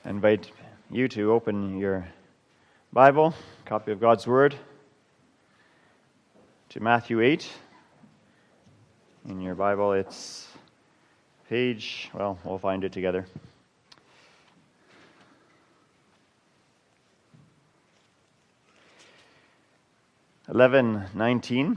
I invite you to open your Bible, copy of God's Word, to Matthew 8. In your Bible, it's page, we'll find it together. (11:19).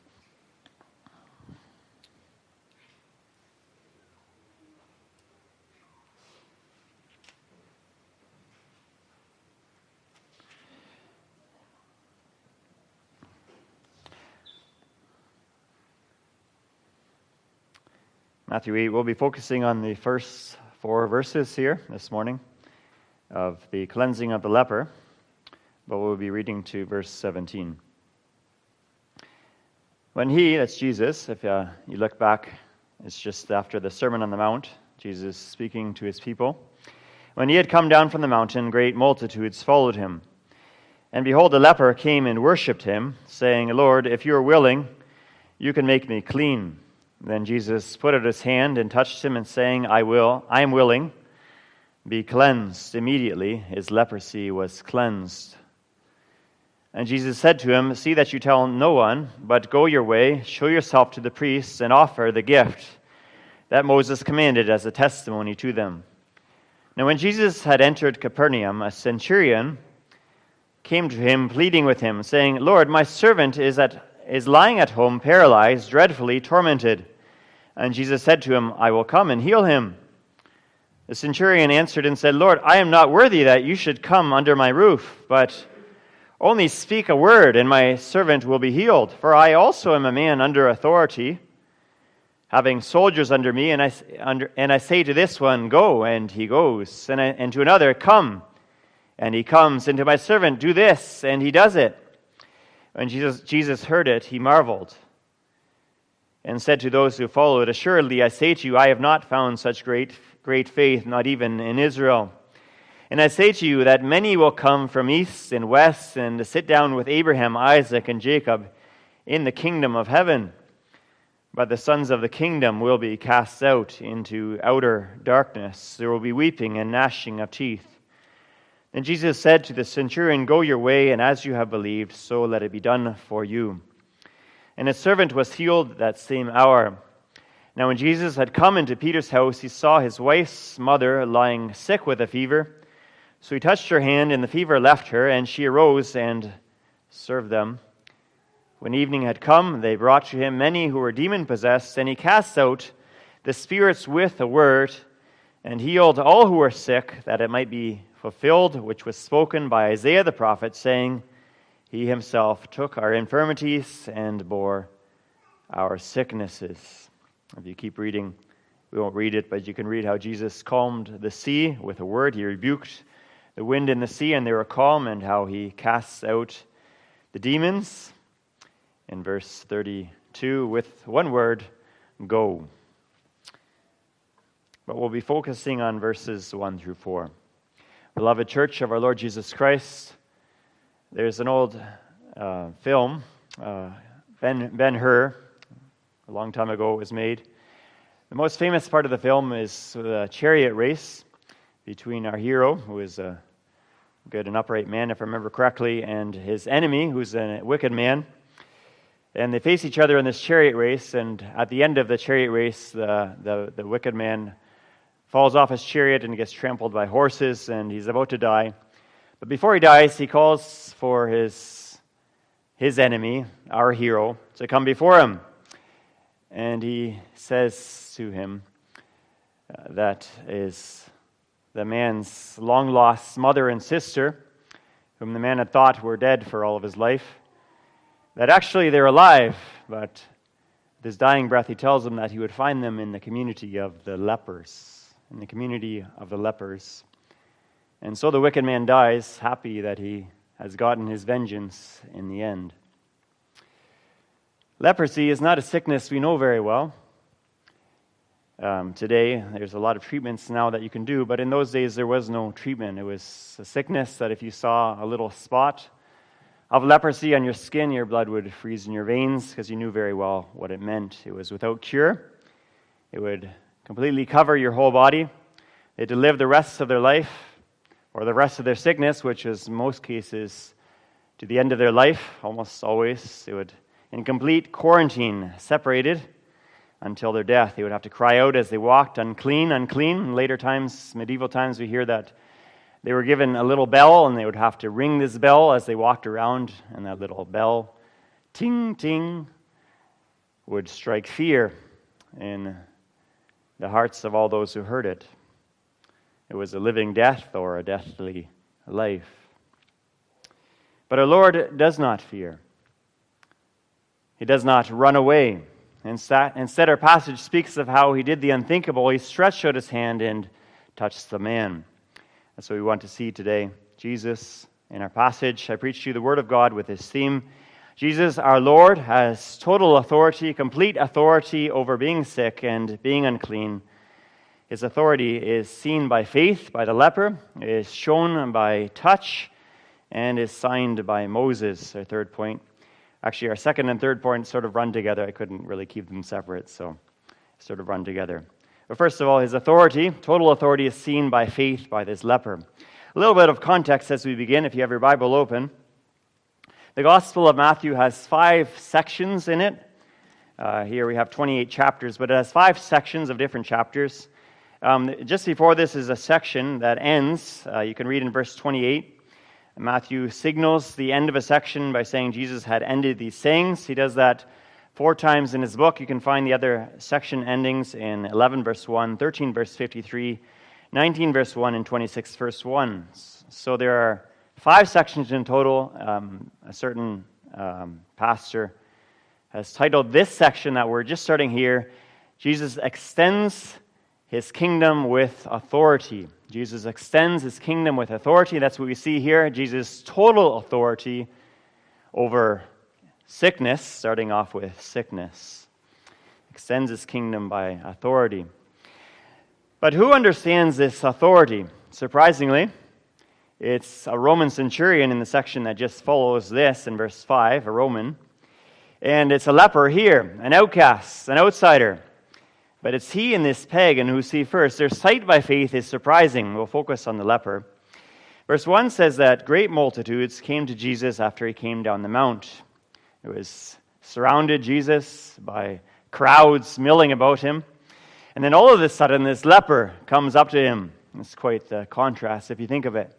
Matthew 8, we'll be focusing on the first 4 verses here this morning of the cleansing of the leper, but we'll be reading to verse 17. When he, that's Jesus, if you look back, it's just after the Sermon on the Mount, Jesus speaking to his people. When he had come down from the mountain, great multitudes followed him. And behold, a leper came and worshipped him, saying, Lord, if you are willing, you can make me clean. Then Jesus put out his hand and touched him, and saying, I am willing, be cleansed. Immediately his leprosy was cleansed. And Jesus said to him, see that you tell no one, but go your way, show yourself to the priests, and offer the gift that Moses commanded as a testimony to them. Now when Jesus had entered Capernaum, a centurion came to him, pleading with him, saying, Lord, my servant is lying at home, paralyzed, dreadfully tormented. And Jesus said to him, I will come and heal him. The centurion answered and said, Lord, I am not worthy that you should come under my roof, but only speak a word, and my servant will be healed. For I also am a man under authority, having soldiers under me, and I say to this one, go, and he goes, and to another, come, and he comes, and to my servant, do this, and he does it. When Jesus heard it, he marveled and said to those who followed, assuredly, I say to you, I have not found such great faith, not even in Israel. And I say to you that many will come from east and west and to sit down with Abraham, Isaac, and Jacob in the kingdom of heaven. But the sons of the kingdom will be cast out into outer darkness. There will be weeping and gnashing of teeth. And Jesus said to the centurion, go your way, and as you have believed, so let it be done for you. And his servant was healed that same hour. Now when Jesus had come into Peter's house, he saw his wife's mother lying sick with a fever. So he touched her hand, and the fever left her, and she arose and served them. When evening had come, they brought to him many who were demon-possessed, and he cast out the spirits with a word, and healed all who were sick, that it might be fulfilled, which was spoken by Isaiah the prophet, saying, he himself took our infirmities and bore our sicknesses. If you keep reading, we won't read it, but you can read how Jesus calmed the sea with a word. He rebuked the wind and the sea, and they were calm, and how he casts out the demons. In verse 32, with one word, go. But we'll be focusing on verses 1 through 4. Beloved church of our Lord Jesus Christ, there's an old film, Ben-Hur, a long time ago it was made. The most famous part of the film is the chariot race between our hero, who is a good and upright man, if I remember correctly, and his enemy, who's a wicked man. And they face each other in this chariot race, and at the end of the chariot race, the wicked man falls off his chariot and gets trampled by horses, and he's about to die. But before he dies, he calls for his enemy, our hero, to come before him. And he says to him, that is the man's long-lost mother and sister, whom the man had thought were dead for all of his life, that actually they're alive, but with his dying breath he tells them that he would find them in the community of the lepers. In the community of the lepers. And so the wicked man dies, happy that he has gotten his vengeance in the end. Leprosy is not a sickness we know very well. Today, there's a lot of treatments now that you can do, but in those days there was no treatment. It was a sickness that if you saw a little spot of leprosy on your skin, your blood would freeze in your veins because you knew very well what it meant. It was without cure. It would completely cover your whole body. They had to live the rest of their life for the rest of their sickness, which was in most cases to the end of their life. Almost always they would, in complete quarantine, separated until their death. They would have to cry out as they walked, unclean, unclean. In later times, medieval times, we hear that they were given a little bell, and they would have to ring this bell as they walked around, and that little bell, ting, ting, would strike fear in the hearts of all those who heard it. It was a living death or a deathly life. But our Lord does not fear. He does not run away. Instead, our passage speaks of how he did the unthinkable. He stretched out his hand and touched the man. That's what we want to see today. Jesus, in our passage, I preach to you the Word of God with this theme. Jesus, our Lord, has total authority, complete authority over being sick and being unclean. His authority is seen by faith, by the leper, is shown by touch, and is signed by Moses, our third point. Actually, our second and third point sort of run together. I couldn't really keep them separate, so sort of run together. But first of all, his authority, total authority, is seen by faith by this leper. A little bit of context as we begin, if you have your Bible open. The Gospel of Matthew has 5 sections in it. Here we have 28 chapters, but it has 5 sections of different chapters. Just before this is a section that ends. You can read in verse 28. Matthew signals the end of a section by saying Jesus had ended these sayings. He does that 4 times in his book. You can find the other section endings in 11 verse 1, 13 verse 53, 19 verse 1, and 26 verse 1. So there are 5 sections in total. A certain pastor has titled this section that we're just starting here, Jesus extends his kingdom with authority. Jesus extends his kingdom with authority. That's what we see here. Jesus' total authority over sickness, starting off with sickness. Extends his kingdom by authority. But who understands this authority? Surprisingly, it's a Roman centurion in the section that just follows this in verse 5, a Roman. And it's a leper here, an outcast, an outsider. But it's he and this pagan who see first. Their sight by faith is surprising. We'll focus on the leper. Verse 1 says that great multitudes came to Jesus after he came down the mount. It was surrounded Jesus by crowds milling about him. And then all of a sudden, this leper comes up to him. It's quite the contrast if you think of it.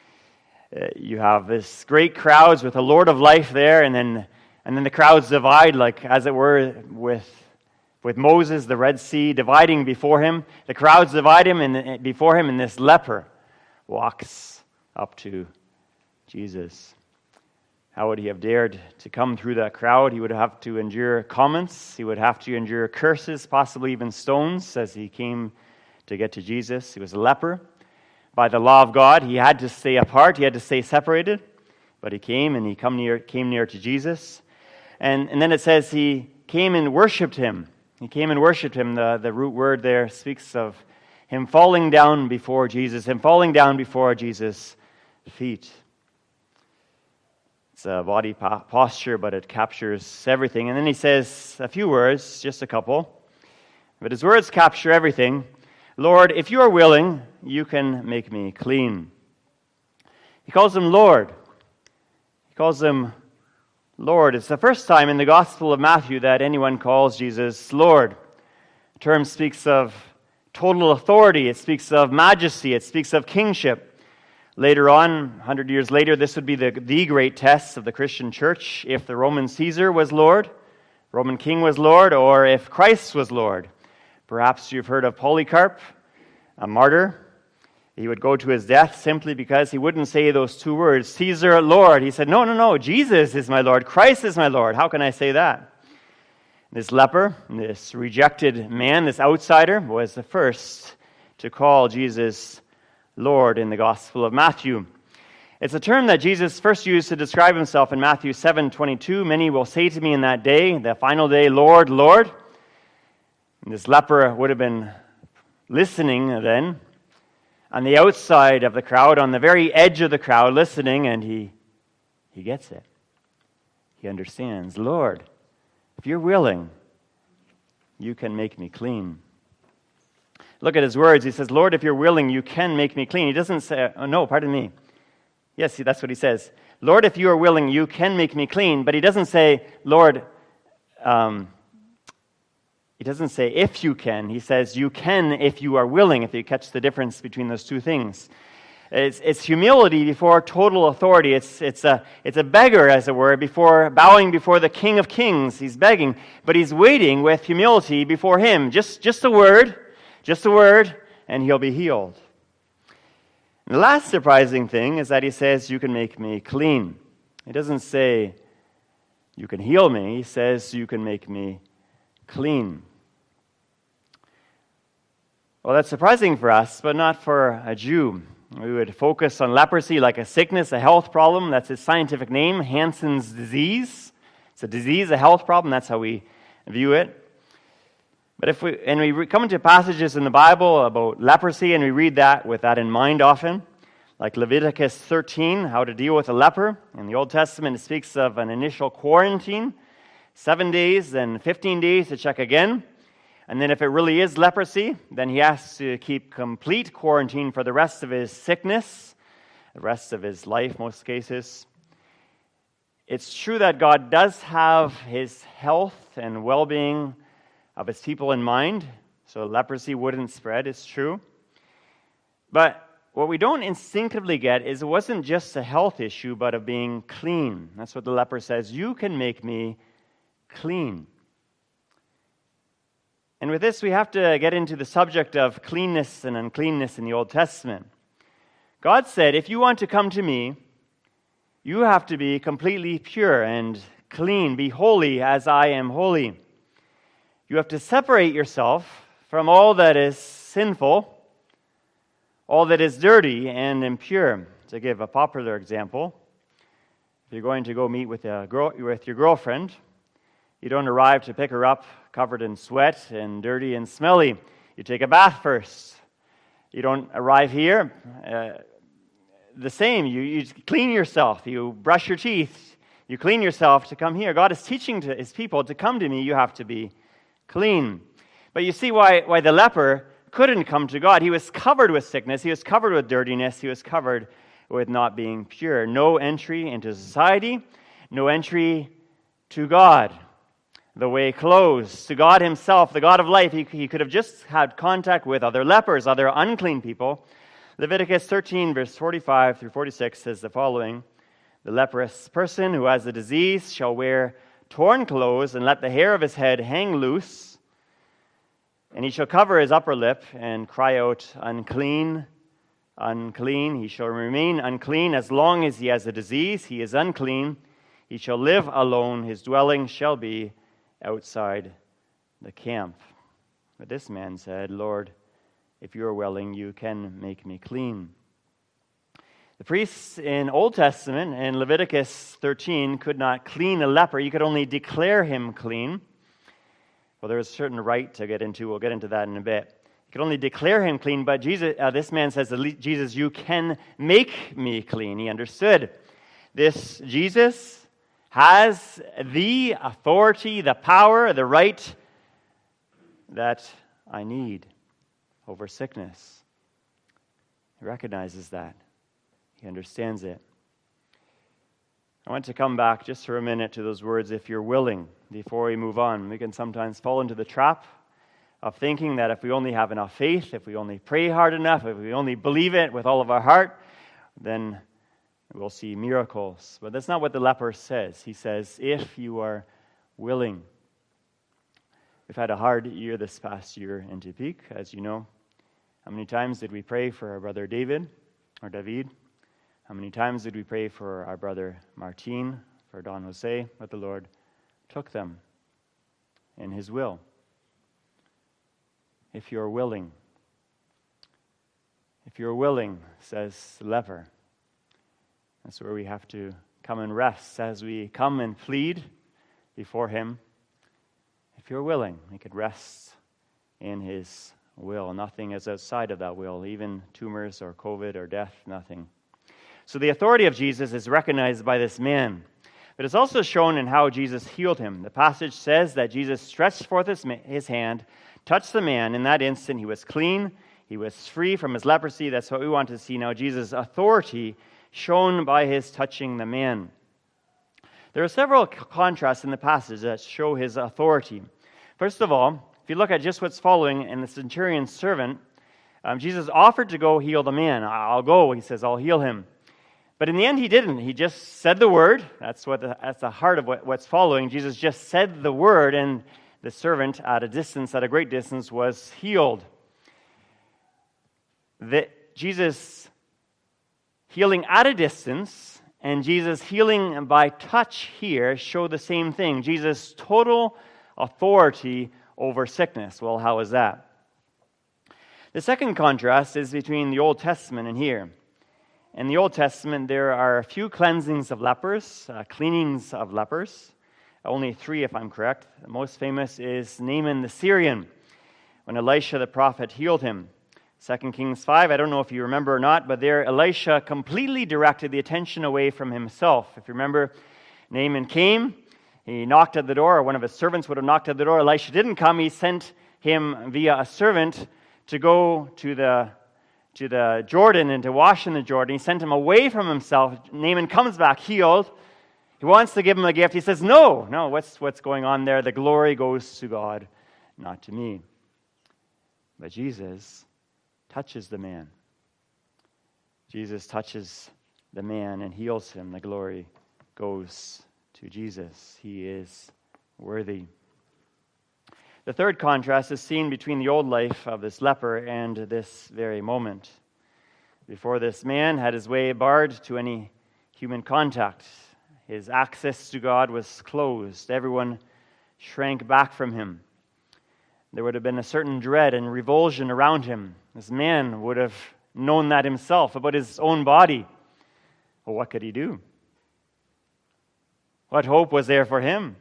You have this great crowds with the Lord of life there, and then the crowds divide, like as it were, with Moses, the Red Sea dividing before him. The crowds divide him before him, and this leper walks up to Jesus. How would he have dared to come through that crowd? He would have to endure comments. He would have to endure curses, possibly even stones, as he came to get to Jesus. He was a leper. By the law of God, he had to stay apart. He had to stay separated. But he came, and he came near to Jesus. And then it says he came and worshipped him. He came and worshipped him. The root word there speaks of him falling down before Jesus, him falling down before Jesus' feet. It's a body posture, but it captures everything. And then he says a few words, just a couple. But his words capture everything. Lord, if you are willing, you can make me clean. He calls him Lord. He calls him Lord. It's the first time in the Gospel of Matthew that anyone calls Jesus Lord. The term speaks of total authority. It speaks of majesty. It speaks of kingship. Later on, 100 years later, this would be the great test of the Christian church. If the Roman Caesar was Lord, Roman king was Lord, or if Christ was Lord. Perhaps you've heard of Polycarp, a martyr. He would go to his death simply because he wouldn't say those 2 words, Caesar, Lord. He said, no, Jesus is my Lord. Christ is my Lord. How can I say that? This leper, this rejected man, this outsider, was the first to call Jesus Lord in the Gospel of Matthew. It's a term that Jesus first used to describe himself in Matthew 7:22. Many will say to me in that day, the final day, Lord, Lord. And this leper would have been listening then, on the outside of the crowd, on the very edge of the crowd, listening, and he gets it. He understands, Lord, if you're willing, you can make me clean. Look at his words. He says, Lord, if you're willing, you can make me clean. He doesn't say, oh no, pardon me. Yes, that's what he says. Lord, if you are willing, you can make me clean. But he doesn't say, Lord, he doesn't say if you can. He says you can if you are willing, if you catch the difference between those two things. It's humility before total authority. It's a beggar, as it were, bowing before the King of Kings. He's begging, but he's waiting with humility before him. Just a word, and he'll be healed. And the last surprising thing is that he says, you can make me clean. He doesn't say, you can heal me. He says, you can make me clean. Well, that's surprising for us, but not for a Jew. We would focus on leprosy like a sickness, a health problem. That's its scientific name, Hansen's disease. It's a disease, a health problem. That's how we view it. But if we come into passages in the Bible about leprosy, and we read that with that in mind often, like Leviticus 13, how to deal with a leper. In the Old Testament, it speaks of an initial quarantine, 7 days, then 15 days to check again. And then if it really is leprosy, then he has to keep complete quarantine for the rest of his sickness, the rest of his life, most cases. It's true that God does have his health and well-being of his people in mind, so leprosy wouldn't spread, it's true. But what we don't instinctively get is it wasn't just a health issue, but of being clean. That's what the leper says, you can make me clean. And with this, we have to get into the subject of cleanness and uncleanness in the Old Testament. God said, if you want to come to me, you have to be completely pure and clean. Be holy as I am holy. You have to separate yourself from all that is sinful, all that is dirty and impure. To give a popular example, if you're going to go meet with your girlfriend, you don't arrive to pick her up covered in sweat and dirty and smelly. You take a bath first. You don't arrive here the same. You clean yourself. You brush your teeth. You clean yourself to come here. God is teaching to his people to come to me. You have to be clean. But you see why the leper couldn't come to God. He was covered with sickness. He was covered with dirtiness. He was covered with not being pure. No entry into society. No entry to God. The way closed. To God himself, the God of life, he could have just had contact with other lepers, other unclean people. Leviticus 13, verse 45 through 46 says the following, the leprous person who has the disease shall wear torn clothes and let the hair of his head hang loose, and he shall cover his upper lip and cry out, unclean, unclean. He shall remain unclean as long as he has the disease. He is unclean. He shall live alone. His dwelling shall be outside the camp. But this man said, Lord, if you are willing, you can make me clean. The priests in Old Testament, in Leviticus 13, could not clean a leper. You could only declare him clean. Well, there was a certain right to get into. We'll get into that in a bit. You could only declare him clean, but this man says, Jesus, you can make me clean. He understood. This Jesus has the authority, the power, the right that I need over sickness. He recognizes that. He understands it. I want to come back just for a minute to those words, if you're willing, before we move on. We can sometimes fall into the trap of thinking that if we only have enough faith, if we only pray hard enough, if we only believe it with all of our heart, then we'll see miracles. But that's not what the leper says. He says, if you are willing. We've had a hard year this past year in Tepic, as you know. How many times did we pray for our brother David? How many times did we pray for our brother Martin, for Don Jose? But the Lord took them in his will. If you're willing. If you're willing, says the leper. That's where we have to come and rest as we come and plead before him. If you're willing, we could rest in his will. Nothing is outside of that will, even tumors or COVID or death, nothing. So the authority of Jesus is recognized by this man. But it's also shown in how Jesus healed him. The passage says that Jesus stretched forth his hand, touched the man. In that instant, he was clean. He was free from his leprosy. That's what we want to see now. Jesus' authority shown by his touching the man. There are several contrasts in the passage that show his authority. First of all, if you look at just what's following in the centurion's servant, Jesus offered to go heal the man. I'll go, he says, I'll heal him. But in the end, he didn't. He just said the word. That's the heart of what's following. Jesus just said the word, and the servant at a great distance, was healed. Jesus healing at a distance and Jesus healing by touch here show the same thing. Jesus' total authority over sickness. Well, how is that? The second contrast is between the Old Testament and here. In the Old Testament, there are a few cleansings of lepers, cleanings of lepers. Only 3, if I'm correct. The most famous is Naaman the Syrian, when Elisha the prophet healed him. 2 Kings 5, I don't know if you remember or not, but there Elisha completely directed the attention away from himself. If you remember, Naaman came, he knocked at the door, or one of his servants would have knocked at the door. Elisha didn't come, he sent him via a servant to go to the Jordan and to wash in the Jordan. He sent him away from himself. Naaman comes back healed. He wants to give him a gift. He says, no, what's going on there? The glory goes to God, not to me. But Jesus touches the man. Jesus touches the man and heals him. The glory goes to Jesus. He is worthy. The third contrast is seen between the old life of this leper and this very moment. Before, this man had his way barred to any human contact. His access to God was closed. Everyone shrank back from him. There would have been a certain dread and revulsion around him. This man would have known that himself about his own body. Well, what could he do? What hope was there for him?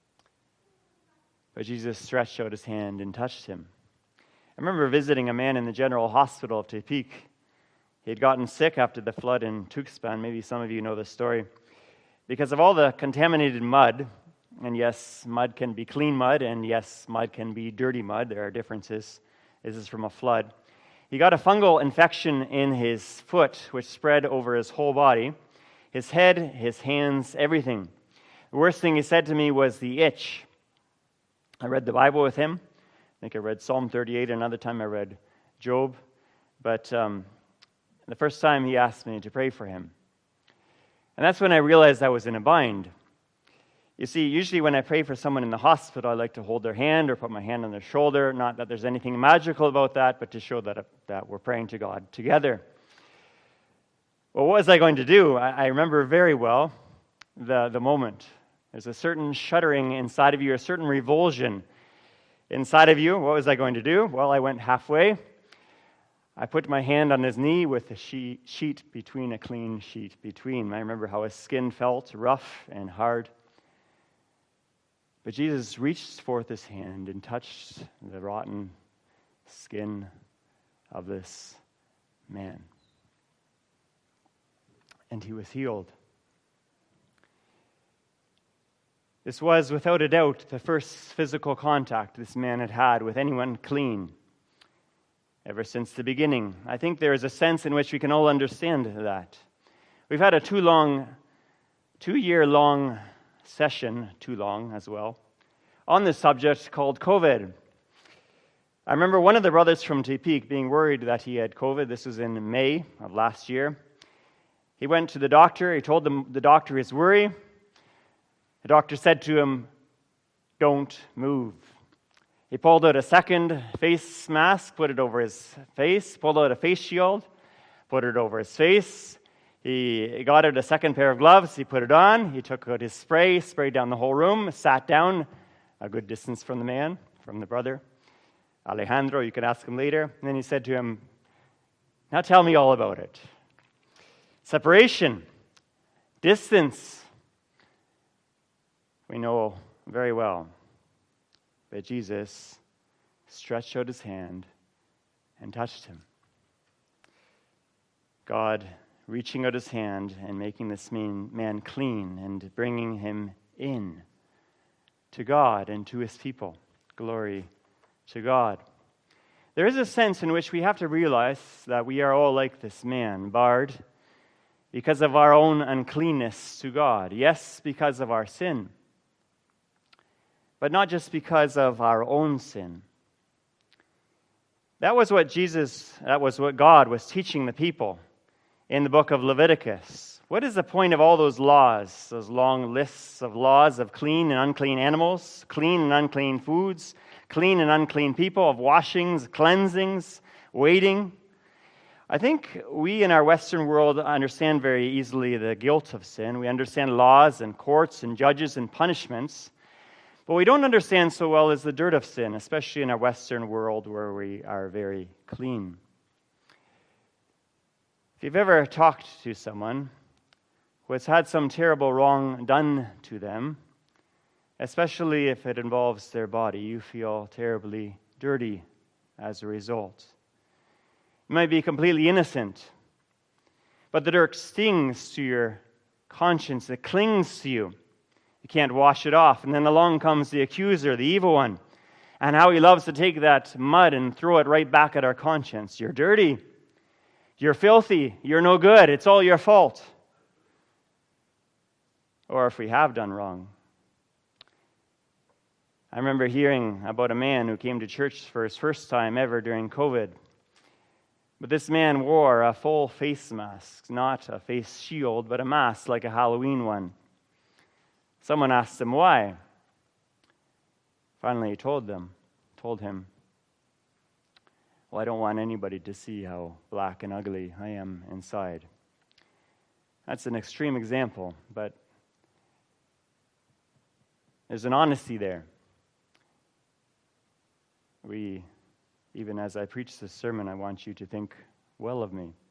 But Jesus stretched out his hand and touched him. I remember visiting a man in the General Hospital of Tepic. He had gotten sick after the flood in Tuxpan. Maybe some of you know this story. Because of all the contaminated mud, and yes, mud can be clean mud, and yes, mud can be dirty mud. There are differences. This is from a flood. He got a fungal infection in his foot, which spread over his whole body, his head, his hands, everything. The worst thing he said to me was the itch. I read the Bible with him. I think I read Psalm 38. Another time I read Job. But the first time he asked me to pray for him. And that's when I realized I was in a bind. You see, usually when I pray for someone in the hospital, I like to hold their hand or put my hand on their shoulder. Not that there's anything magical about that, but to show that we're praying to God together. Well, what was I going to do? I remember very well the moment. There's a certain shuddering inside of you, a certain revulsion inside of you. What was I going to do? Well, I went halfway. I put my hand on his knee with a sheet between, a clean sheet between. I remember how his skin felt rough and hard. But Jesus reached forth his hand and touched the rotten skin of this man. And he was healed. This was, without a doubt, the first physical contact this man had had with anyone clean ever since the beginning. I think there is a sense in which we can all understand that. We've had a 2-year-long session, too long as well, on this subject called COVID. I remember one of the brothers from Tepic being worried that he had COVID. This was in May of last year. He went to the doctor. He told the doctor his worry. The doctor said to him, "Don't move." He pulled out a second face mask, put it over his face, pulled out a face shield, put it over his face. He got out a second pair of gloves, he put it on, he took out his spray, sprayed down the whole room, sat down a good distance from the man, from the brother. Alejandro, you can ask him later. And then he said to him, "Now tell me all about it." Separation, distance, we know very well. But Jesus stretched out his hand and touched him. God reaching out his hand and making this man clean and bringing him in to God and to his people. Glory to God. There is a sense in which we have to realize that we are all like this man, barred because of our own uncleanness to God. Yes, because of our sin, but not just because of our own sin. That was what God was teaching the people in the book of Leviticus. What is the point of all those laws, those long lists of laws of clean and unclean animals, clean and unclean foods, clean and unclean people, of washings, cleansings, waiting? I think we in our Western world understand very easily the guilt of sin. We understand laws and courts and judges and punishments. But we don't understand so well is the dirt of sin, especially in our Western world where we are very clean. If you've ever talked to someone who has had some terrible wrong done to them, especially if it involves their body, you feel terribly dirty as a result. You might be completely innocent, but the dirt stings to your conscience. It clings to you. You can't wash it off. And then along comes the accuser, the evil one, and how he loves to take that mud and throw it right back at our conscience. You're dirty. You're filthy. You're no good. It's all your fault. Or if we have done wrong. I remember hearing about a man who came to church for his first time ever during COVID. But this man wore a full face mask, not a face shield, but a mask like a Halloween one. Someone asked him why. Finally, he told him, well, I don't want anybody to see how black and ugly I am inside. That's an extreme example, but there's an honesty there. Even as I preach this sermon, I want you to think well of me,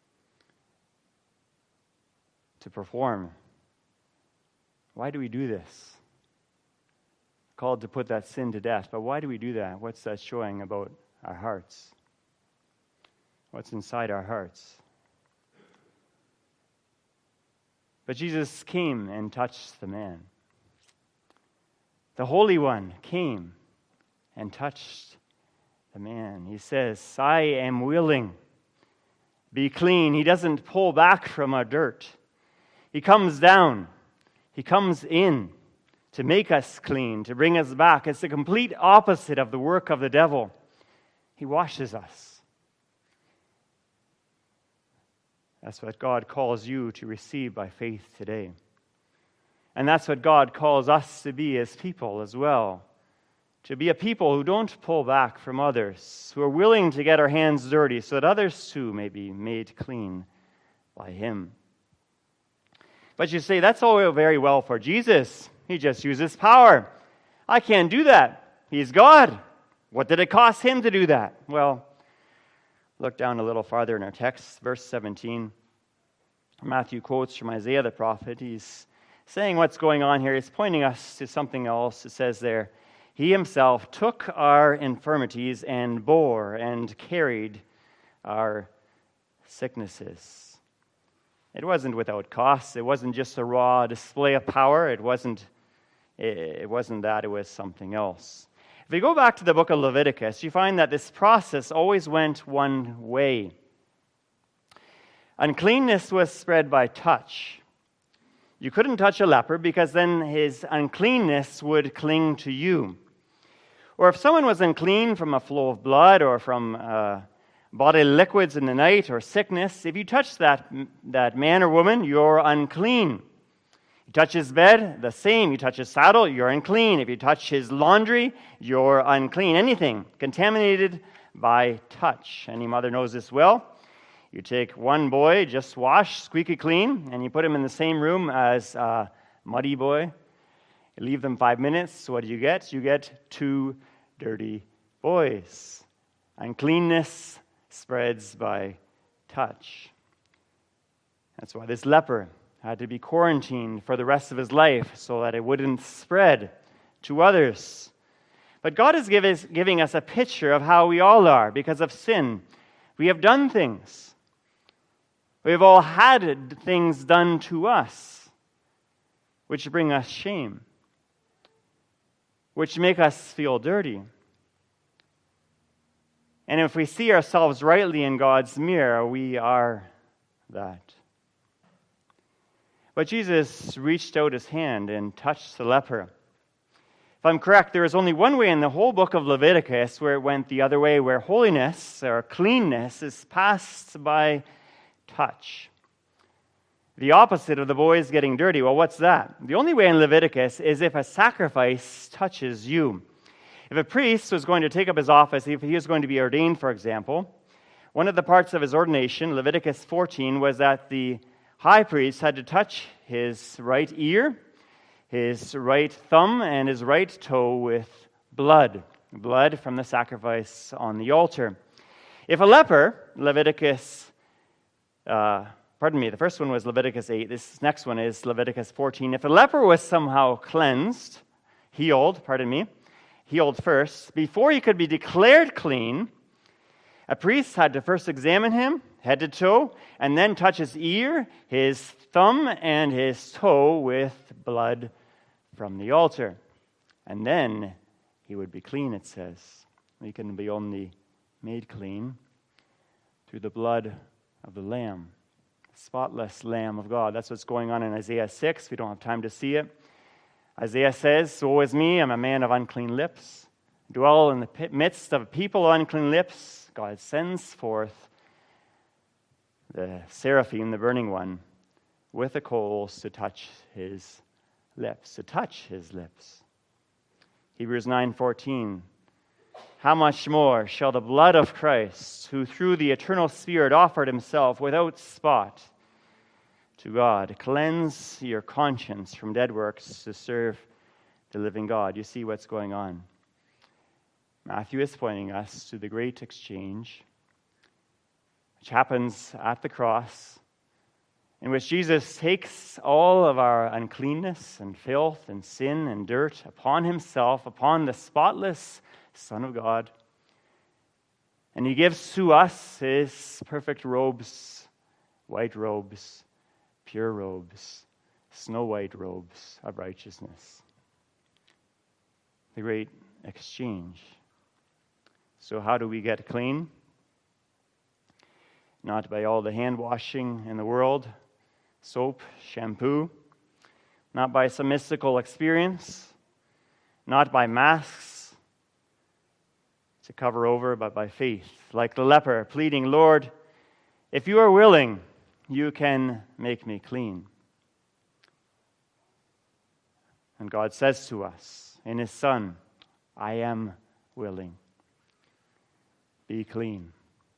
to perform. Why do we do this? Called to put that sin to death, but why do we do that? What's that showing about our hearts? What's inside our hearts? But Jesus came and touched the man. The Holy One came and touched the man. He says, I am willing. Be clean. He doesn't pull back from our dirt. He comes down. He comes in to make us clean, to bring us back. It's the complete opposite of the work of the devil. He washes us. That's what God calls you to receive by faith today. And that's what God calls us to be as people as well. To be a people who don't pull back from others, who are willing to get our hands dirty so that others too may be made clean by Him. But you say, that's all very well for Jesus. He just uses power. I can't do that. He's God. What did it cost Him to do that? Well, look down a little farther in our text, verse 17. Matthew quotes from Isaiah the prophet. He's saying what's going on here. He's pointing us to something else. It says there, He Himself took our infirmities and bore and carried our sicknesses. It wasn't without cost. It wasn't just a raw display of power. It wasn't that. It was something else. If you go back to the book of Leviticus, you find that this process always went one way. Uncleanness was spread by touch. You couldn't touch a leper because then his uncleanness would cling to you. Or if someone was unclean from a flow of blood or from bodily liquids in the night or sickness, if you touch that man or woman, you're unclean. You touch his bed, the same. You touch his saddle, you're unclean. If you touch his laundry, you're unclean. Anything contaminated by touch. Any mother knows this well. You take one boy, just washed, squeaky clean, and you put him in the same room as a muddy boy. You leave them 5 minutes. What do you get? You get two dirty boys. Uncleanness spreads by touch. That's why this leper had to be quarantined for the rest of his life so that it wouldn't spread to others. But God is giving us a picture of how we all are because of sin. We have done things. We've all had things done to us which bring us shame, which make us feel dirty. And if we see ourselves rightly in God's mirror, we are that. But Jesus reached out his hand and touched the leper. If I'm correct, there is only one way in the whole book of Leviticus where it went the other way, where holiness or cleanness is passed by touch. The opposite of the boys getting dirty. Well, what's that? The only way in Leviticus is if a sacrifice touches you. If a priest was going to take up his office, if he was going to be ordained, for example, one of the parts of his ordination, Leviticus 14, was that the high priest had to touch his right ear, his right thumb, and his right toe with blood from the sacrifice on the altar. If a leper, the first one was Leviticus 8, this next one is Leviticus 14. If a leper was somehow healed first, before he could be declared clean, a priest had to first examine him, head to toe, and then touch his ear, his thumb, and his toe with blood from the altar. And then he would be clean, it says. He can be only made clean through the blood of the Lamb, the spotless Lamb of God. That's what's going on in Isaiah 6. We don't have time to see it. Isaiah says, "Woe is me, I'm a man of unclean lips. Dwell in the midst of a people of unclean lips." God sends forth the seraphim, the burning one, with the coals to touch his lips, Hebrews 9:14. How much more shall the blood of Christ, who through the eternal Spirit offered himself without spot to God, cleanse your conscience from dead works to serve the living God? You see what's going on. Matthew is pointing us to the great exchange, which happens at the cross, in which Jesus takes all of our uncleanness and filth and sin and dirt upon himself, upon the spotless Son of God, and he gives to us his perfect robes, white robes, pure robes, snow white robes of righteousness. The great exchange. So how do we get clean? Not by all the hand washing in the world, soap, shampoo, not by some mystical experience, not by masks to cover over, but by faith. Like the leper pleading, "Lord, if you are willing, you can make me clean." And God says to us in his Son, "I am willing. Be clean."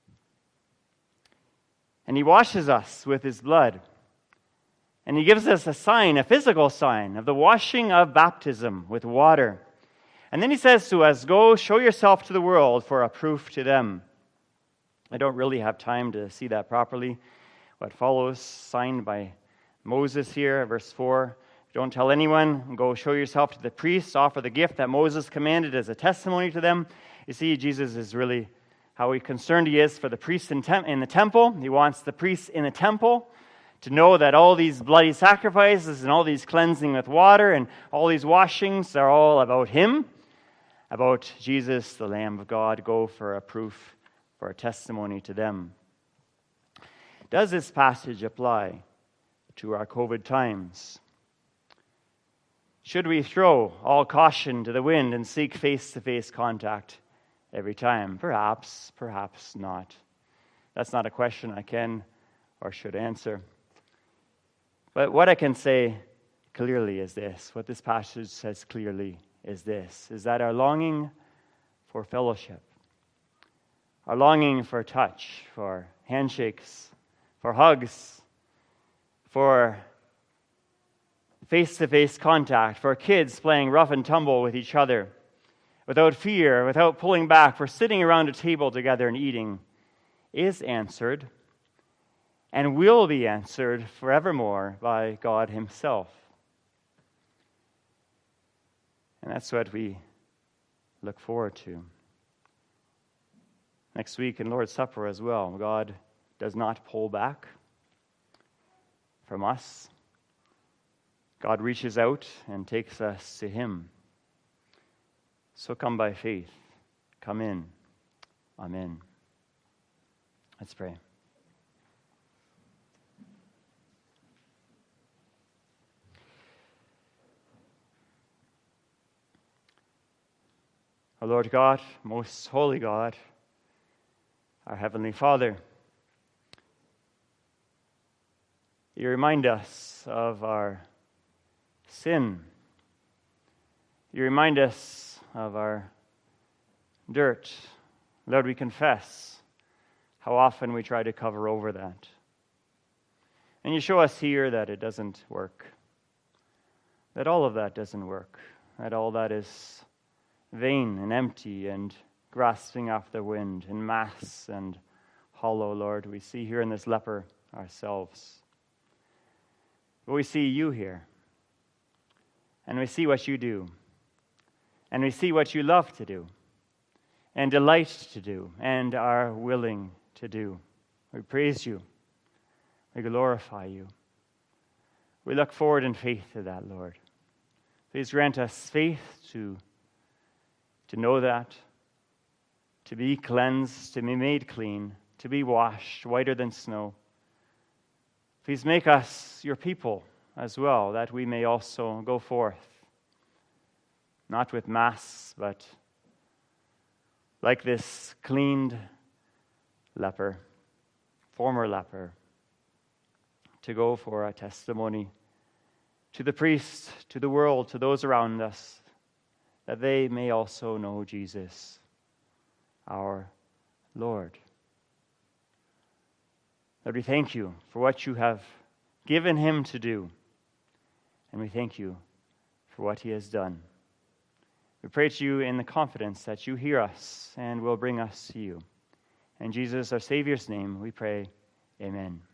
And he washes us with his blood. And he gives us a sign, a physical sign, of the washing of baptism with water. And then he says to us, "Go show yourself to the world for a proof to them." I don't really have time to see that properly. What follows, signed by Moses here, verse 4. "Don't tell anyone. Go show yourself to the priests. Offer the gift that Moses commanded as a testimony to them." You see, Jesus is really how concerned he is for the priests in the temple. He wants the priests in the temple to know that all these bloody sacrifices and all these cleansing with water and all these washings are all about him, about Jesus, the Lamb of God. Go for a proof, for a testimony to them. Does this passage apply to our COVID times? Should we throw all caution to the wind and seek face-to-face contact every time? Perhaps, perhaps not. That's not a question I can or should answer. But what I can say clearly is this, what this passage says clearly is this, is that our longing for fellowship, our longing for touch, for handshakes, for hugs, for face-to-face contact, for kids playing rough and tumble with each other, without fear, without pulling back, for sitting around a table together and eating, is answered and will be answered forevermore by God himself. And that's what we look forward to. Next week in Lord's Supper as well, God does not pull back from us. God reaches out and takes us to him. So come by faith. Come in. Amen. Let's pray. O Lord God, most holy God, our Heavenly Father, you remind us of our sin. You remind us of our dirt. Lord, we confess how often we try to cover over that. And you show us here that it doesn't work, that all of that doesn't work, that all that is vain and empty and grasping after the wind and mass and hollow, Lord. We see here in this leper ourselves. But we see you here, and we see what you do, and we see what you love to do, and delight to do, and are willing to do. We praise you. We glorify you. We look forward in faith to that, Lord. Please grant us faith to know that, to be cleansed, to be made clean, to be washed whiter than snow. Please make us your people as well, that we may also go forth, not with masks, but like this cleaned leper, former leper, to go for a testimony to the priest, to the world, to those around us, that they may also know Jesus, our Lord. Lord, we thank you for what you have given him to do, and we thank you for what he has done. We pray to you in the confidence that you hear us and will bring us to you. In Jesus, our Savior's name, we pray, amen.